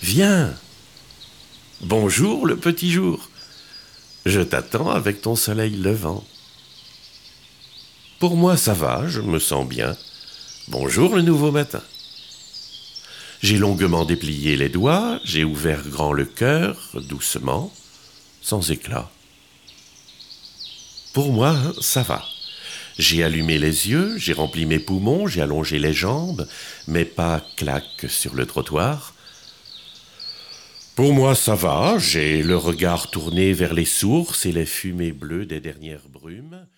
Viens. Bonjour le petit jour. Je t'attends avec ton soleil levant. Pour moi ça va, je me sens bien. Bonjour le nouveau matin. J'ai longuement déplié les doigts, j'ai ouvert grand le cœur, doucement, sans éclat. Pour moi, ça va. J'ai allumé les yeux, j'ai rempli mes poumons, j'ai allongé les jambes, mes pas claquent sur le trottoir. Pour moi, ça va, j'ai le regard tourné vers les sources et les fumées bleues des dernières brumes.